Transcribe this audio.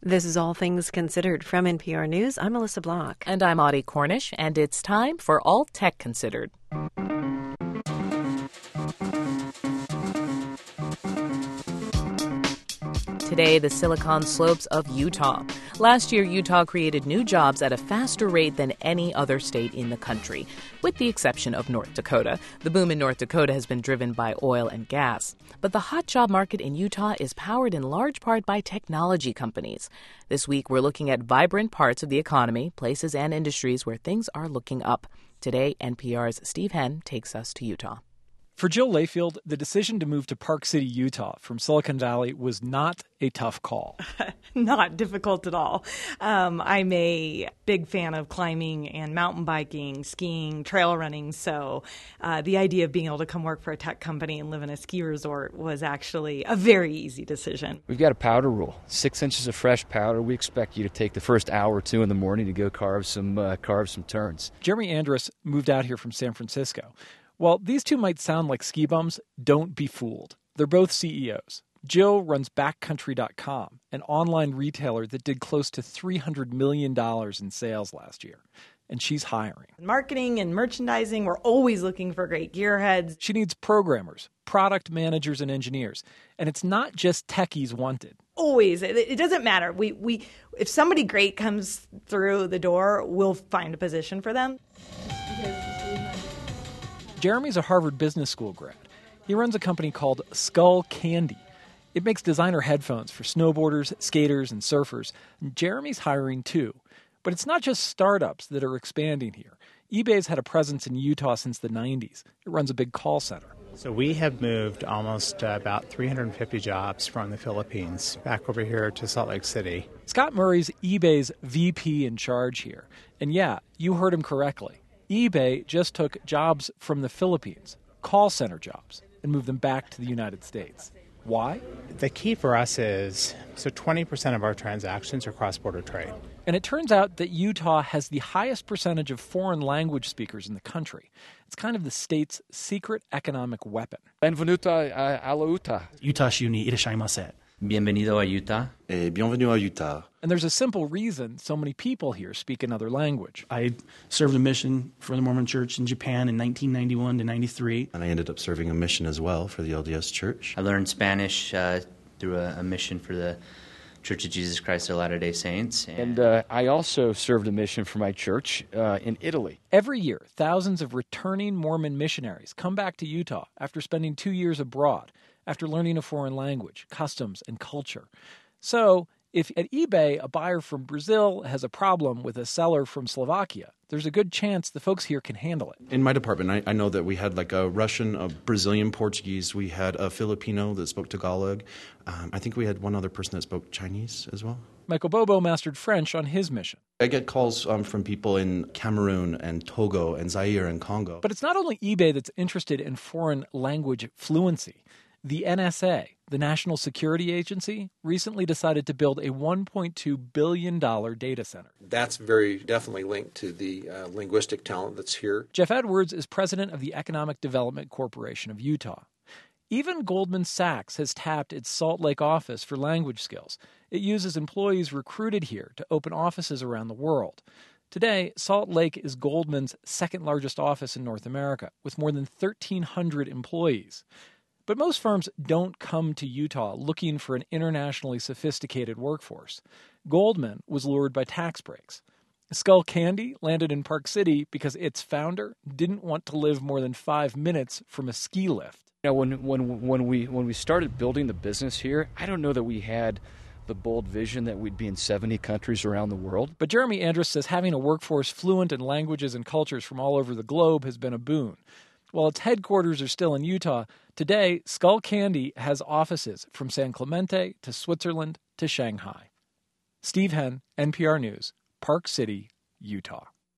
This is All Things Considered from NPR News. I'm Melissa Block. And I'm Audie Cornish, and it's time for All Tech Considered. Today, the Silicon Slopes of Utah. Last year, Utah created new jobs at a faster rate than any other state in the country, with the exception of North Dakota. The boom in North Dakota has been driven by oil and gas. But the hot job market in Utah is powered in large part by technology companies. This week, we're looking at vibrant parts of the economy, places and industries where things are looking up. Today, NPR's Steve Henn takes us to Utah. For Jill Layfield, the decision to move to Park City, Utah from Silicon Valley was not a tough call. Not difficult at all. I'm a big fan of climbing and mountain biking, skiing, trail running. So the idea of being able to come work for a tech company and live in a ski resort was actually a very easy decision. We've got a powder rule, 6 inches of fresh powder. We expect you to take the first hour or two in the morning to go carve some turns. Jeremy Andrus moved out here from San Francisco. While these two might sound like ski bums, don't be fooled. They're both CEOs. Jill runs Backcountry.com, an online retailer that did close to $300 million in sales last year. And she's hiring. Marketing and merchandising, we're always looking for great gearheads. She needs programmers, product managers, and engineers. And it's not just techies wanted. Always. It doesn't matter. We if somebody great comes through the door, we'll find a position for them. Jeremy's a Harvard Business School grad. He runs a company called Skull Candy. It makes designer headphones for snowboarders, skaters, and surfers. And Jeremy's hiring too. But it's not just startups that are expanding here. eBay's had a presence in Utah since the 90s. It runs a big call center. So we have moved almost about 350 jobs from the Philippines back over here to Salt Lake City. Scott Murray's eBay's VP in charge here. And yeah, you heard him correctly. eBay just took jobs from the Philippines, call center jobs, and moved them back to the United States. Why? The key for us is, 20% of our transactions are cross-border trade. And it turns out that Utah has the highest percentage of foreign language speakers in the country. It's kind of the state's secret economic weapon. Benvenuta a la Utah. Utah shuni irashaimase. Bienvenido a Utah. Bienvenue a Utah. And there's a simple reason so many people here speak another language. I served a mission for the Mormon Church in Japan in 1991 to 93. And I ended up serving a mission as well for the LDS Church. I learned Spanish through a mission for the Church of Jesus Christ of Latter-day Saints. And I also served a mission for my church in Italy. Every year, thousands of returning Mormon missionaries come back to Utah after spending 2 years abroad, after learning a foreign language, customs, and culture. So, if at eBay a buyer from Brazil has a problem with a seller from Slovakia, there's a good chance the folks here can handle it. In my department, I know that we had like a Russian, a Brazilian Portuguese. We had a Filipino that spoke Tagalog. I think we had one other person that spoke Chinese as well. Michael Bobo mastered French on his mission. I get calls from people in Cameroon and Togo and Zaire and Congo. But it's not only eBay that's interested in foreign language fluency. The NSA, the National Security Agency, recently decided to build a $1.2 billion data center. That's very definitely linked to the linguistic talent that's here. Jeff Edwards is president of the Economic Development Corporation of Utah. Even Goldman Sachs has tapped its Salt Lake office for language skills. It uses employees recruited here to open offices around the world. Today, Salt Lake is Goldman's second largest office in North America, with more than 1,300 employees. But most firms don't come to Utah looking for an internationally sophisticated workforce. Goldman was lured by tax breaks. Skull Candy landed in Park City because its founder didn't want to live more than 5 minutes from a ski lift. You know, when we started building the business here, I don't know that we had the bold vision that we'd be in 70 countries around the world. But Jeremy Andrus says having a workforce fluent in languages and cultures from all over the globe has been a boon. While its headquarters are still in Utah, today Skull Candy has offices from San Clemente to Switzerland to Shanghai. Steve Henn, NPR News, Park City, Utah.